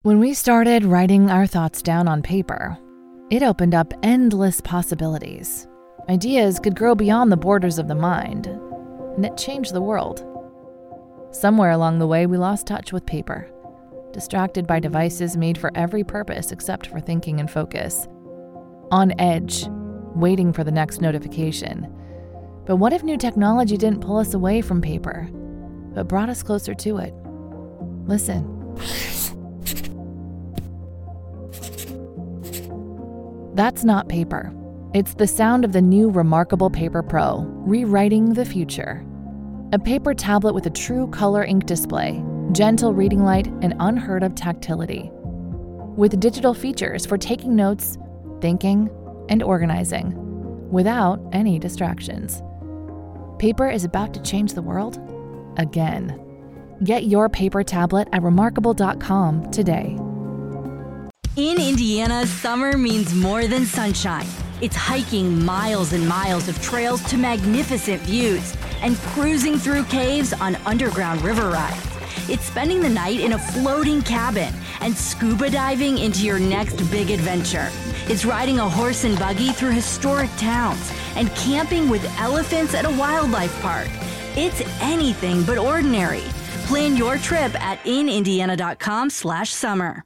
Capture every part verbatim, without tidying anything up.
When we started writing our thoughts down on paper, it opened up endless possibilities. Ideas could grow beyond the borders of the mind, and it changed the world. Somewhere along the way, we lost touch with paper, distracted by devices made for every purpose except for thinking and focus. On edge, waiting for the next notification. But what if new technology didn't pull us away from paper, but brought us closer to it? Listen. That's not paper. It's the sound of the new Remarkable Paper Pro, rewriting the future. A paper tablet with a true color ink display, gentle reading light, and unheard of tactility. With digital features for taking notes, thinking, and organizing, without any distractions. Paper is about to change the world again. Get your paper tablet at remarkable dot com today. In Indiana, summer means more than sunshine. It's hiking miles and miles of trails to magnificent views and cruising through caves on underground river rides. It's spending the night in a floating cabin and scuba diving into your next big adventure. It's riding a horse and buggy through historic towns and camping with elephants at a wildlife park. It's anything but ordinary. Plan your trip at in indiana dot com slash summer.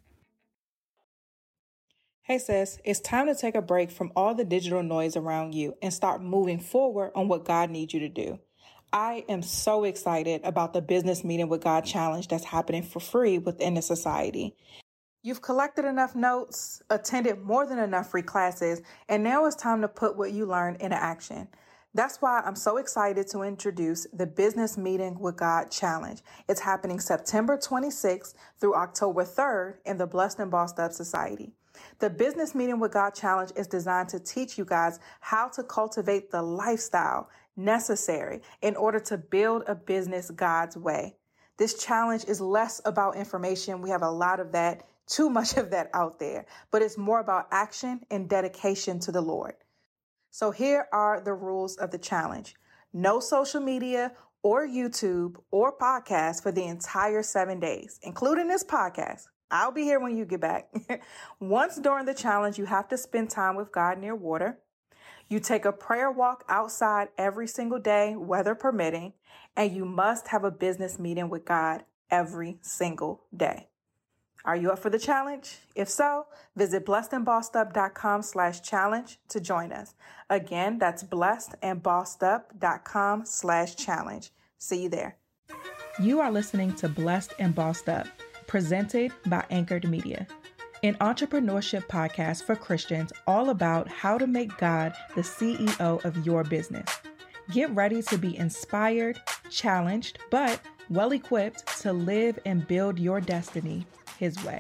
Hey sis, it's time to take a break from all the digital noise around you and start moving forward on what God needs you to do. I am so excited about the Business Meeting with God Challenge that's happening for free within the society. You've collected enough notes, attended more than enough free classes, and now it's time to put what you learned into action. That's why I'm so excited to introduce the Business Meeting with God Challenge. It's happening September twenty-sixth through October third in the Blessed and Bossed Up Society. The Business Meeting with God Challenge is designed to teach you guys how to cultivate the lifestyle necessary in order to build a business God's way. This challenge is less about information. We have a lot of that, too much of that out there, but it's more about action and dedication to the Lord. So here are the rules of the challenge. No social media or YouTube or podcast for the entire seven days, including this podcast. I'll be here when you get back. Once during the challenge, you have to spend time with God near water. You take a prayer walk outside every single day, weather permitting, and you must have a business meeting with God every single day. Are you up for the challenge? If so, visit blessed and bossed up dot com slash challenge to join us. Again, that's blessed and bossed up dot com slash challenge. See you there. You are listening to Blessed and Bossed Up, presented by Anchored Media, an entrepreneurship podcast for Christians all about how to make God the C E O of your business. Get ready to be inspired, challenged, but well-equipped to live and build your destiny His way.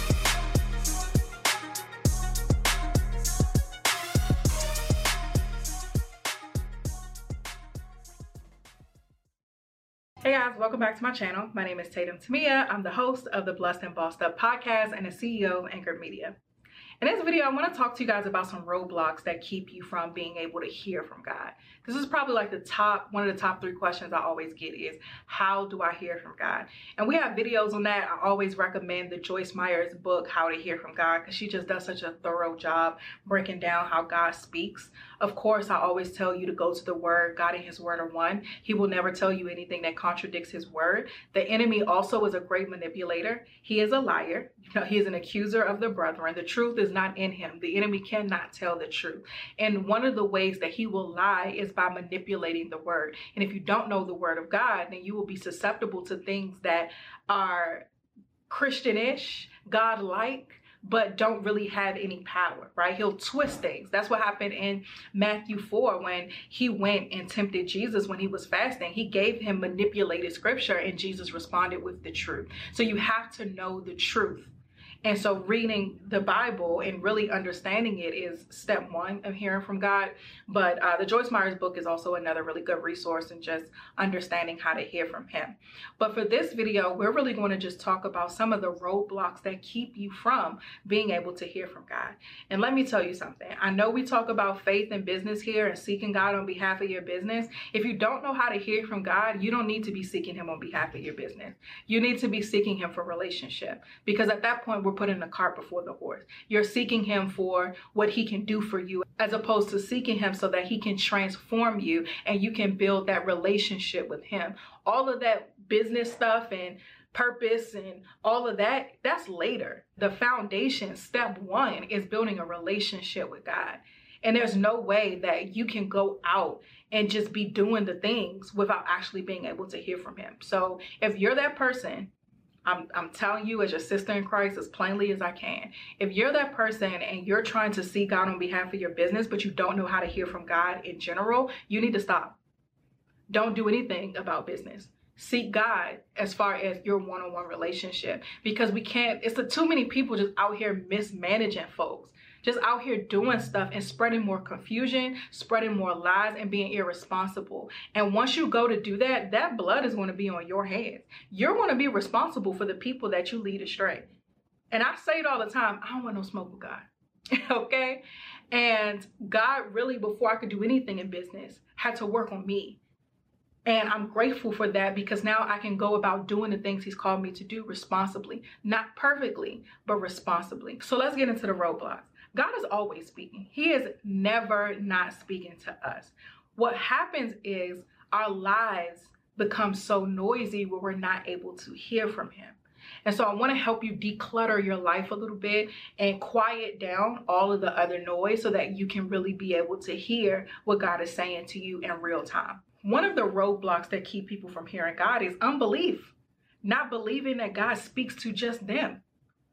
Hey guys, welcome back to my channel. My name is Tatum Tamia. I'm the host of the Blessed and Bossed Up podcast and the C E O of Anchored Media. In this video, I want to talk to you guys about some roadblocks that keep you from being able to hear from God. This is probably like the top, one of the top three questions I always get is, how do I hear from God? And we have videos on that. I always recommend the Joyce Meyer's book, How to Hear from God, because she just does such a thorough job breaking down how God speaks. Of course, I always tell you to go to the Word. God and His Word are one. He will never tell you anything that contradicts His Word. The enemy also is a great manipulator. He is a liar. You know, he is an accuser of the brethren. The truth is not in him. The enemy cannot tell the truth. And one of the ways that he will lie is by manipulating the Word. And if you don't know the Word of God, then you will be susceptible to things that are Christian-ish, God-like, but don't really have any power, right? He'll twist things. That's what happened in Matthew four when he went and tempted Jesus when he was fasting. He gave him manipulated scripture and Jesus responded with the truth. So you have to know the truth And so reading the Bible and really understanding it is step one of hearing from God. But uh, the Joyce Myers book is also another really good resource in just understanding how to hear from him. But for this video, we're really going to just talk about some of the roadblocks that keep you from being able to hear from God. And let me tell you something. I know we talk about faith and business here and seeking God on behalf of your business. If you don't know how to hear from God, you don't need to be seeking him on behalf of your business. You need to be seeking him for relationship, because at that point, we're putting the cart before the horse. You're seeking him for what he can do for you, as opposed to seeking him so that he can transform you and you can build that relationship with him. All of that business stuff and purpose and all of that, that's later. The foundation, step one, is building a relationship with God. And there's no way that you can go out and just be doing the things without actually being able to hear from him. So if you're that person, I'm, I'm telling you as your sister in Christ as plainly as I can, if you're that person and you're trying to seek God on behalf of your business, but you don't know how to hear from God in general, you need to stop. Don't do anything about business. Seek God as far as your one-on-one relationship, because we can't, it's the too many people just out here mismanaging folks, just out here doing stuff and spreading more confusion, spreading more lies, and being irresponsible. And once you go to do that, that blood is going to be on your hands. You're going to be responsible for the people that you lead astray. And I say it all the time, I don't want no smoke with God. Okay? And God really, before I could do anything in business, had to work on me. And I'm grateful for that, because now I can go about doing the things he's called me to do responsibly. Not perfectly, but responsibly. So let's get into the roadblocks. God is always speaking. He is never not speaking to us. What happens is our lives become so noisy where we're not able to hear from him. And so I want to help you declutter your life a little bit and quiet down all of the other noise so that you can really be able to hear what God is saying to you in real time. One of the roadblocks that keep people from hearing God is unbelief, not believing that God speaks to just them.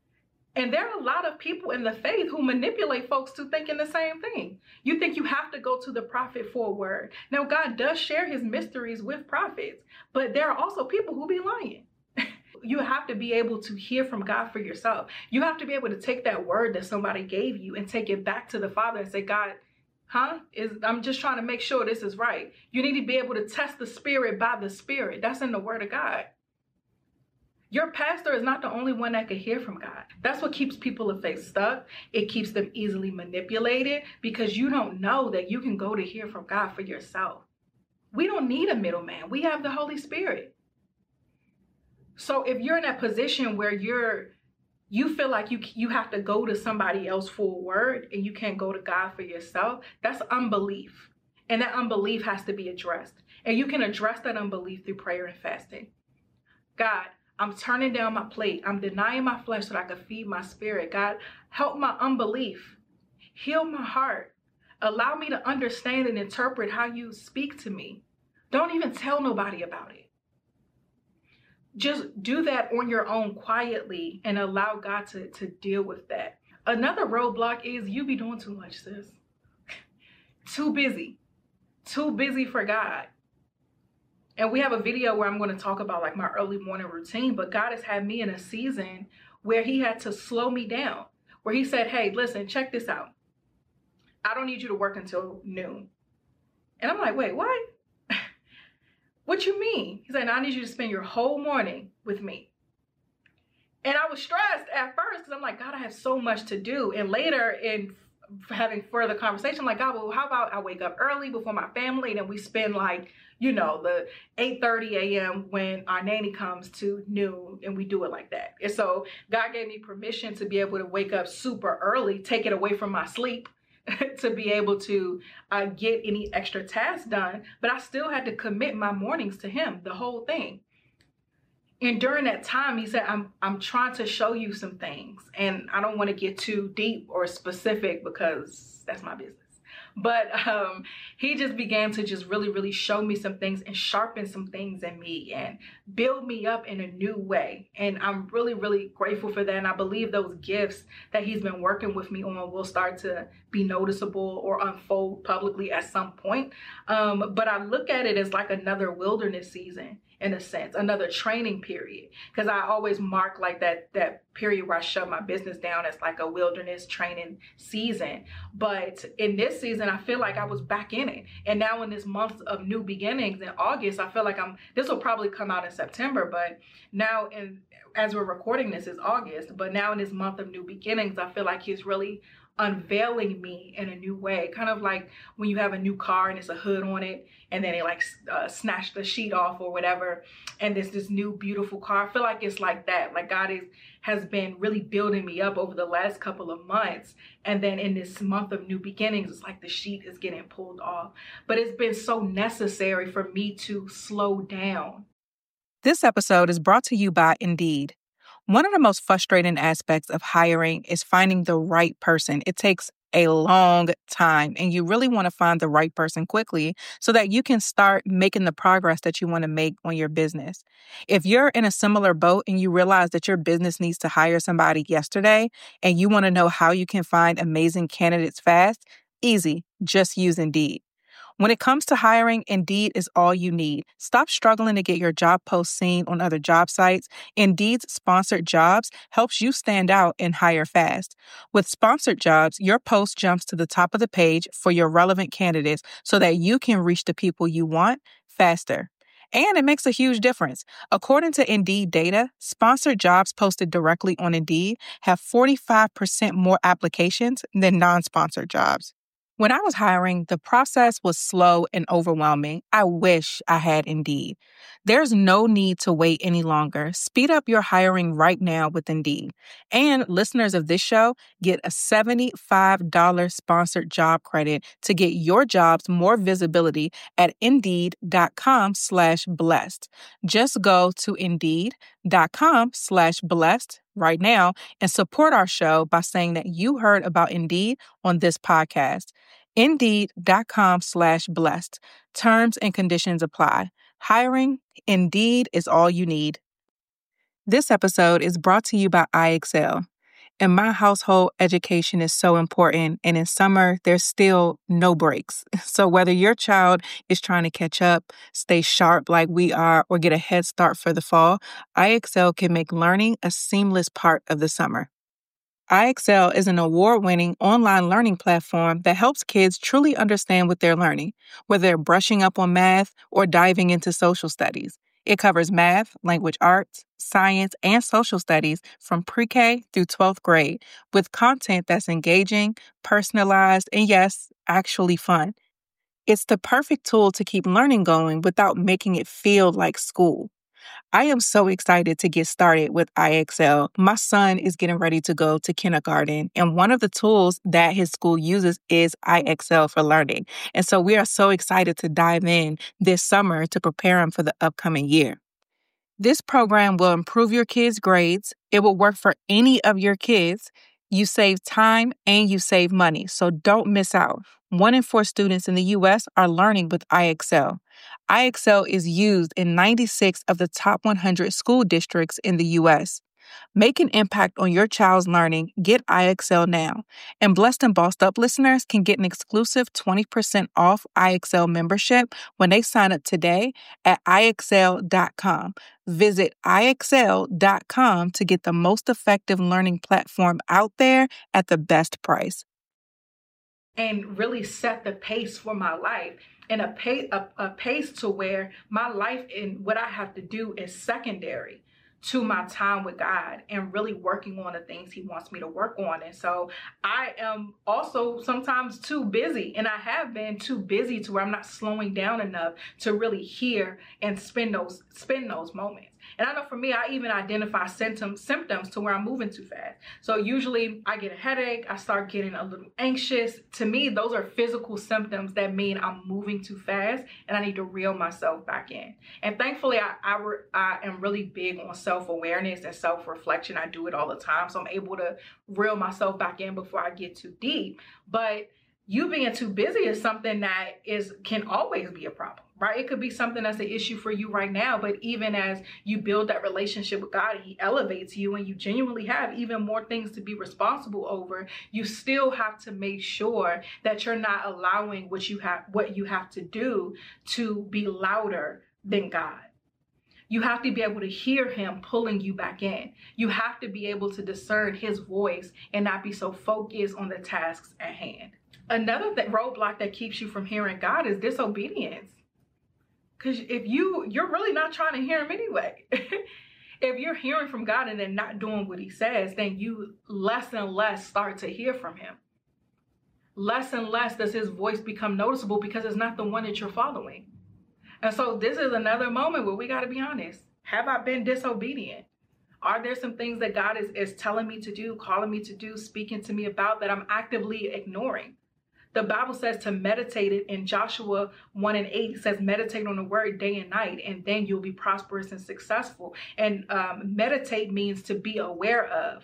And there are a lot of people in the faith who manipulate folks to thinking the same thing. You think you have to go to the prophet for a word. Now, God does share his mysteries with prophets, but there are also people who be lying. You have to be able to hear from God for yourself. You have to be able to take that word that somebody gave you and take it back to the Father and say, God, huh? Is I'm just trying to make sure this is right. You need to be able to test the spirit by the spirit. That's in the word of God. Your pastor is not the only one that can hear from God. That's what keeps people of faith stuck. It keeps them easily manipulated, because you don't know that you can go to hear from God for yourself. We don't need a middleman. We have the Holy Spirit. So if you're in that position where you're, you feel like you, you have to go to somebody else for a word and you can't go to God for yourself, that's unbelief. And that unbelief has to be addressed. And you can address that unbelief through prayer and fasting. God, I'm turning down my plate. I'm denying my flesh so that I can feed my spirit. God, help my unbelief. Heal my heart. Allow me to understand and interpret how you speak to me. Don't even tell nobody about it. Just do that on your own quietly and allow God to, to deal with that. Another roadblock is you be doing too much, sis. Too busy. Too busy for God. And we have a video where I'm going to talk about like my early morning routine, but God has had me in a season where he had to slow me down, where he said, hey, listen, check this out. I don't need you to work until noon. And I'm like, wait, what? What you mean? He said, I need you to spend your whole morning with me. And I was stressed at first because I'm like, God, I have so much to do. And later in having further conversation, I'm like, God, well, how about I wake up early before my family and then we spend like, you know, the eight thirty a.m. when our nanny comes to noon, and we do it like that. And so God gave me permission to be able to wake up super early, take it away from my sleep to be able to uh, get any extra tasks done. But I still had to commit my mornings to him, the whole thing. And during that time, he said, I'm, I'm trying to show you some things, and I don't want to get too deep or specific because that's my business. But um, he just began to just really, really show me some things and sharpen some things in me and build me up in a new way. And I'm really, really grateful for that. And I believe those gifts that he's been working with me on will start to be noticeable or unfold publicly at some point. Um, but I look at it as like another wilderness season. in a sense, another training period. Because I always mark like that that period where I shut my business down as like a wilderness training season. But in this season, I feel like I was back in it. And now in this month of new beginnings in August, I feel like I'm, this will probably come out in September, but now in, as we're recording this is August, but now in this month of new beginnings, I feel like he's really unveiling me in a new way. Kind of like when you have a new car and it's a hood on it, and then they like uh, snatch the sheet off or whatever, and there's this new beautiful car. I feel like it's like that. Like God is has been really building me up over the last couple of months, and then in this month of new beginnings, it's like the sheet is getting pulled off. But it's been so necessary for me to slow down. This episode is brought to you by Indeed. One of the most frustrating aspects of hiring is finding the right person. It takes a long time, and you really want to find the right person quickly so that you can start making the progress that you want to make on your business. If you're in a similar boat and you realize that your business needs to hire somebody yesterday and you want to know how you can find amazing candidates fast, easy, just use Indeed. When it comes to hiring, Indeed is all you need. Stop struggling to get your job post seen on other job sites. Indeed's sponsored jobs helps you stand out and hire fast. With sponsored jobs, your post jumps to the top of the page for your relevant candidates so that you can reach the people you want faster. And it makes a huge difference. According to Indeed data, sponsored jobs posted directly on Indeed have forty-five percent more applications than non-sponsored jobs. When I was hiring, the process was slow and overwhelming. I wish I had Indeed. There's no need to wait any longer. Speed up your hiring right now with Indeed. And listeners of this show get a seventy-five dollars sponsored job credit to get your jobs more visibility at Indeed.com slash blessed. Just go to Indeed.com slash blessed right now and support our show by saying that you heard about Indeed on this podcast. Indeed.com slash blessed. Terms and conditions apply. Hiring, Indeed is all you need. This episode is brought to you by I Excel. In my household, education is so important, and in summer, there's still no breaks. So whether your child is trying to catch up, stay sharp like we are, or get a head start for the fall, I Excel can make learning a seamless part of the summer. I Excel is an award-winning online learning platform that helps kids truly understand what they're learning, whether they're brushing up on math or diving into social studies. It covers math, language arts, science, and social studies from pre-K through twelfth grade with content that's engaging, personalized, and yes, actually fun. It's the perfect tool to keep learning going without making it feel like school. I am so excited to get started with I Excel. My son is getting ready to go to kindergarten, and one of the tools that his school uses is I Excel for learning. And so we are so excited to dive in this summer to prepare him for the upcoming year. This program will improve your kids' grades. It will work for any of your kids. You save time and you save money, so don't miss out. One in four students in the U S are learning with I Excel. I Excel is used in ninety-six of the top one hundred school districts in the U S. Make an impact on your child's learning. Get I Excel now. And Blessed and Bossed Up listeners can get an exclusive twenty percent off I Excel membership when they sign up today at I Excel dot com. Visit I Excel dot com to get the most effective learning platform out there at the best price. And really set the pace for my life. And a pace, a, a pace to where my life and what I have to do is secondary to my time with God and really working on the things he wants me to work on. And so I am also sometimes too busy, and I have been too busy to where I'm not slowing down enough to really hear and spend those spend those moments. And I know for me, I even identify symptoms symptoms to where I'm moving too fast. So usually I get a headache, I start getting a little anxious. To me, those are physical symptoms that mean I'm moving too fast and I need to reel myself back in. And thankfully, I, I, re- I am really big on self-awareness and self-reflection. I do it all the time. So I'm able to reel myself back in before I get too deep. But you being too busy is something that is can always be a problem, right? It could be something that's an issue for you right now, but even as you build that relationship with God, he elevates you and you genuinely have even more things to be responsible over. You still have to make sure that you're not allowing what you have, what you have to do to be louder than God. You have to be able to hear him pulling you back in. You have to be able to discern his voice and not be so focused on the tasks at hand. Another th- roadblock that keeps you from hearing God is disobedience. Because if you, you're really not trying to hear him anyway. If you're hearing from God and then not doing what he says, then you less and less start to hear from him. Less and less does his voice become noticeable because it's not the one that you're following. And so this is another moment where we got to be honest. Have I been disobedient? Are there some things that God is, is telling me to do, calling me to do, speaking to me about that I'm actively ignoring? The Bible says to meditate it in Joshua one and eight. It says meditate on the word day and night, and then you'll be prosperous and successful. And um, meditate means to be aware of.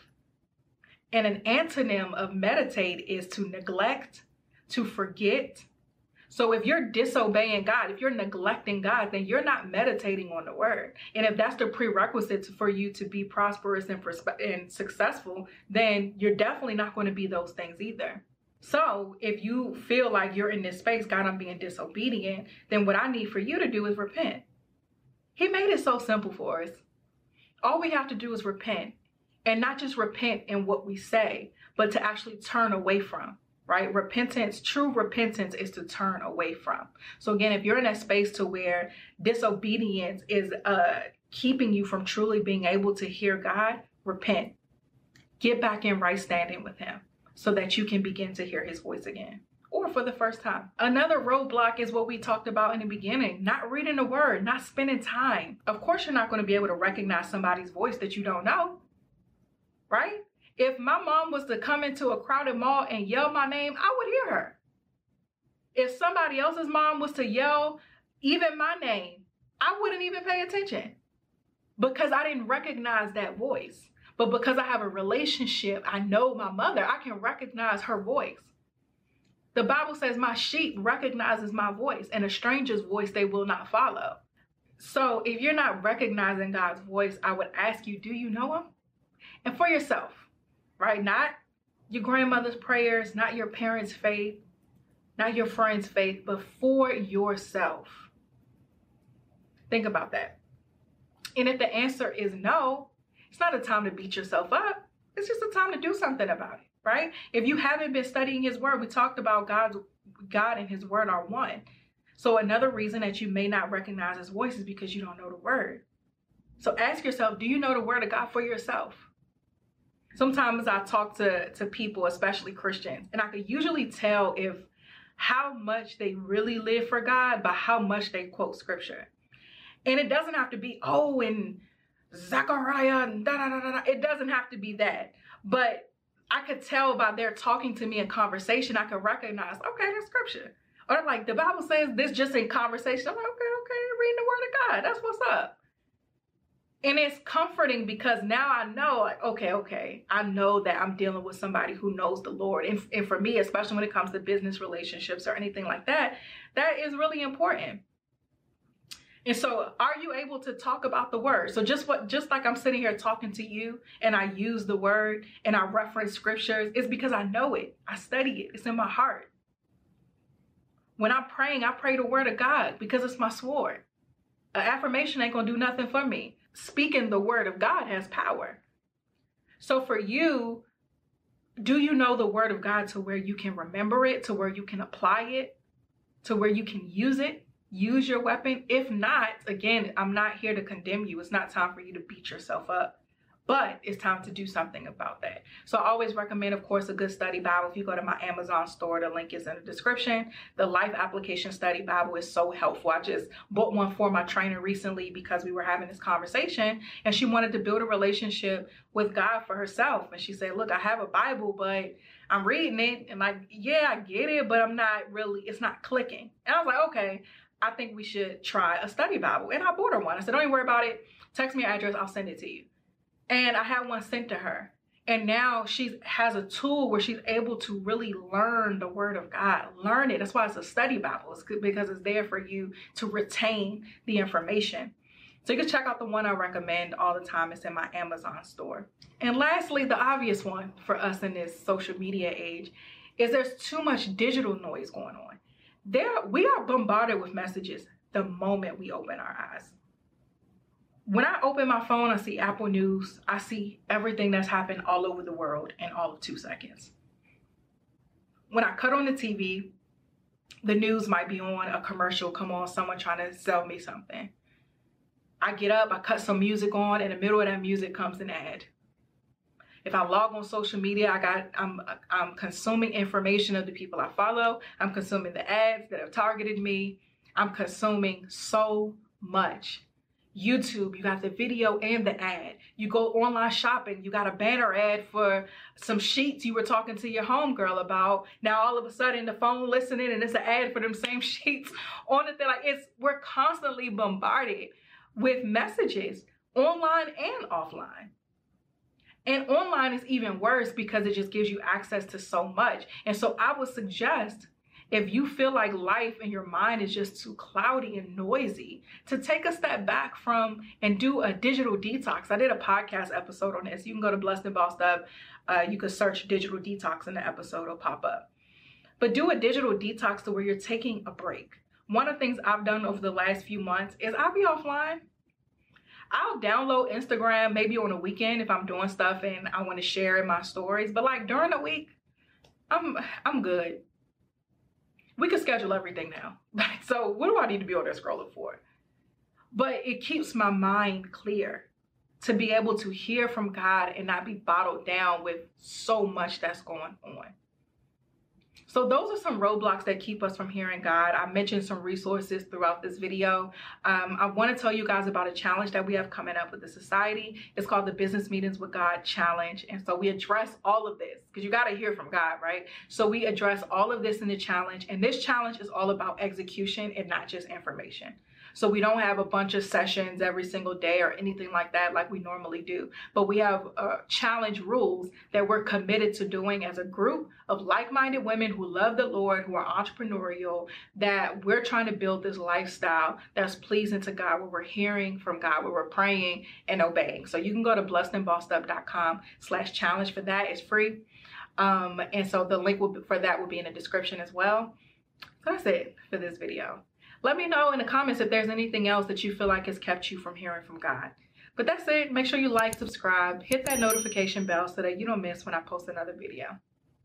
And an antonym of meditate is to neglect, to forget. So if you're disobeying God, if you're neglecting God, then you're not meditating on the word. And if that's the prerequisite for you to be prosperous and, perspe- and successful, then you're definitely not going to be those things either. So if you feel like you're in this space, God, I'm being disobedient, then what I need for you to do is repent. He made it so simple for us. All we have to do is repent, and not just repent in what we say, but to actually turn away from, right? Repentance, true repentance is to turn away from. So again, if you're in that space to where disobedience is uh, keeping you from truly being able to hear God, repent. Get back in right standing with him, so that you can begin to hear his voice again, or for the first time. Another roadblock is what we talked about in the beginning, not reading the word, not spending time. Of course, you're not going to be able to recognize somebody's voice that you don't know, right? If my mom was to come into a crowded mall and yell my name, I would hear her. If somebody else's mom was to yell even my name, I wouldn't even pay attention because I didn't recognize that voice. But because I have a relationship, I know my mother, I can recognize her voice. The Bible says my sheep recognizes my voice, and a stranger's voice they will not follow. So if you're not recognizing God's voice, I would ask you, do you know him? And for yourself, right? Not your grandmother's prayers, not your parents' faith, not your friend's faith, but for yourself. Think about that. And if the answer is no, it's not a time to beat yourself up. It's just a time to do something about it, right? If you haven't been studying his word, we talked about God's, God and his word are one. So another reason that you may not recognize his voice is because you don't know the word. So ask yourself, do you know the word of God for yourself? Sometimes I talk to, to people, especially Christians, and I could usually tell if how much they really live for God by how much they quote scripture. And it doesn't have to be, oh, and Zechariah, and da, da, da, da, da. It doesn't have to be that. But I could tell by their talking to me in conversation, I could recognize, okay, that's scripture. Or like the Bible says this just in conversation. I'm like, okay, okay, reading the word of God. That's what's up. And it's comforting because now I know, like, okay, okay, I know that I'm dealing with somebody who knows the Lord. And, and for me, especially when it comes to business relationships or anything like that, that is really important. And so are you able to talk about the word? So just what, just like I'm sitting here talking to you and I use the word and I reference scriptures, it's because I know it. I study it. It's in my heart. When I'm praying, I pray the word of God because it's my sword. An affirmation ain't gonna do nothing for me. Speaking the word of God has power. So for you, do you know the word of God to where you can remember it, to where you can apply it, to where you can use it? Use your weapon. If not, again, I'm not here to condemn you. It's not time for you to beat yourself up, but it's time to do something about that. So I always recommend, of course, a good study Bible. If you go to my Amazon store, the link is in the description. The Life Application Study Bible is so helpful. I just bought one for my trainer recently because we were having this conversation and she wanted to build a relationship with God for herself. And she said, look, I have a Bible, but I'm reading it and like, yeah, I get it, but I'm not really, it's not clicking. And I was like, okay, I think we should try a study Bible. And I bought her one. I said, don't even worry about it. Text me your address. I'll send it to you. And I had one sent to her. And now she has a tool where she's able to really learn the word of God. Learn it. That's why it's a study Bible. It's good because it's there for you to retain the information. So you can check out the one I recommend all the time. It's in my Amazon store. And lastly, the obvious one for us in this social media age is there's too much digital noise going on. There, we are bombarded with messages the moment we open our eyes. When I open my phone, I see Apple News. I see everything that's happened all over the world in all of two seconds. When I cut on the T V, the news might be on, a commercial come on, someone trying to sell me something. I get up, I cut some music on, in the middle of that music comes an ad. If I log on social media, I got, I'm, I'm consuming information of the people I follow. I'm consuming the ads that have targeted me. I'm consuming so much. YouTube, you got the video and the ad. You go online shopping, you got a banner ad for some sheets you were talking to your homegirl about. Now all of a sudden the phone listening and it's an ad for them same sheets on it. They're like, it's, we're constantly bombarded with messages online and offline. And online is even worse because it just gives you access to so much. And so I would suggest, if you feel like life and your mind is just too cloudy and noisy, to take a step back from and do a digital detox. I did a podcast episode on this. You can go to Blessed and Bossed Up. Uh, you can search digital detox and the episode will pop up. But do a digital detox to where you're taking a break. One of the things I've done over the last few months is I'll be offline. I'll download Instagram maybe on a weekend if I'm doing stuff and I want to share in my stories. But like during the week, I'm I'm good. We can schedule everything now. So what do I need to be on there scrolling for? But it keeps my mind clear to be able to hear from God and not be bottled down with so much that's going on. So those are some roadblocks that keep us from hearing God. I mentioned some resources throughout this video. Um, I want to tell you guys about a challenge that we have coming up with the society. It's called the Business Meetings with God Challenge. And so we address all of this because you got to hear from God, right? So we address all of this in the challenge. And this challenge is all about execution and not just information. So we don't have a bunch of sessions every single day or anything like that like we normally do. But we have uh, challenge rules that we're committed to doing as a group of like-minded women who love the Lord, who are entrepreneurial, that we're trying to build this lifestyle that's pleasing to God, where we're hearing from God, where we're praying and obeying. So you can go to blessed and bossed up dot com slash challenge for that. It's free. Um, and so the link will be, for that will be in the description as well. So that's it for this video. Let me know in the comments if there's anything else that you feel like has kept you from hearing from God. But that's it. Make sure you like, subscribe, hit that notification bell so that you don't miss when I post another video.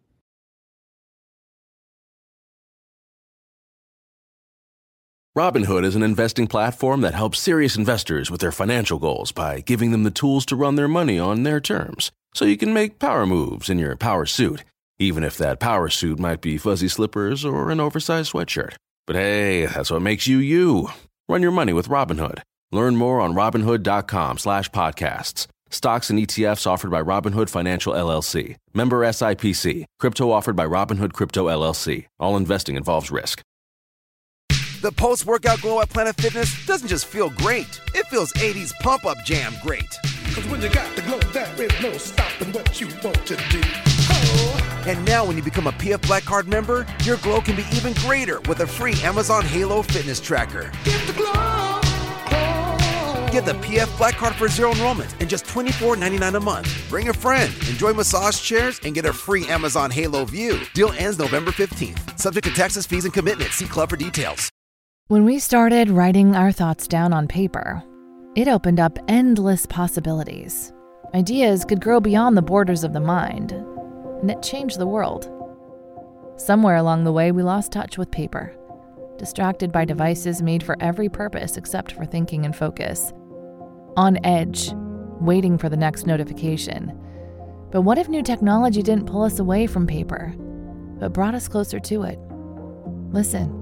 Robinhood is an investing platform that helps serious investors with their financial goals by giving them the tools to run their money on their terms, so you can make power moves in your power suit, even if that power suit might be fuzzy slippers or an oversized sweatshirt. But hey, that's what makes you you. Run your money with Robinhood. Learn more on Robinhood.com slash podcasts. Stocks and E T Fs offered by Robinhood Financial L L C. Member S I P C. Crypto offered by Robinhood Crypto L L C. All investing involves risk. The post-workout glow at Planet Fitness doesn't just feel great. It feels eighties pump-up jam great. Cause when you got the glow, there is no stopping what you want to do. Oh. And now when you become a P F Black Card member, your glow can be even greater with a free Amazon Halo fitness tracker. Get the glow, glow. Get the P F Black Card for zero enrollment and just twenty-four ninety-nine a month. Bring a friend, enjoy massage chairs, and get a free Amazon Halo View. Deal ends November fifteenth. Subject to taxes, fees, and commitment. See Club for details. When we started writing our thoughts down on paper, it opened up endless possibilities. Ideas could grow beyond the borders of the mind, and it changed the world. Somewhere along the way, we lost touch with paper, distracted by devices made for every purpose except for thinking and focus. On edge, waiting for the next notification. But what if new technology didn't pull us away from paper, but brought us closer to it? Listen.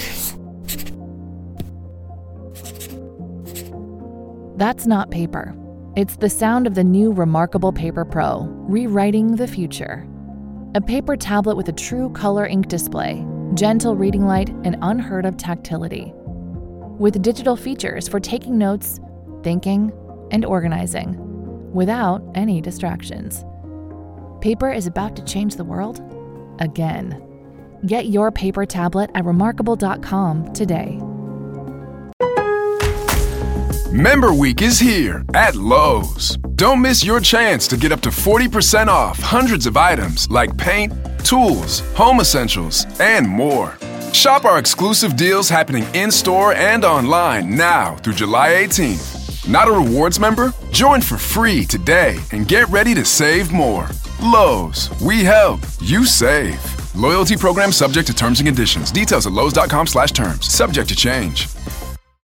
That's not paper. It's the sound of the new Remarkable Paper Pro, rewriting the future. A paper tablet with a true color ink display, gentle reading light, and unheard of tactility. With digital features for taking notes, thinking, and organizing, without any distractions. Paper is about to change the world again. Get your paper tablet at remarkable dot com today. Member Week is here at Lowe's. Don't miss your chance to get up to forty percent off hundreds of items like paint, tools, home essentials, and more. Shop our exclusive deals happening in-store and online now through July eighteenth. Not a rewards member? Join for free today and get ready to save more. Lowe's, we help, you save. Loyalty program subject to terms and conditions. Details at lowes.com slash terms. Subject to change.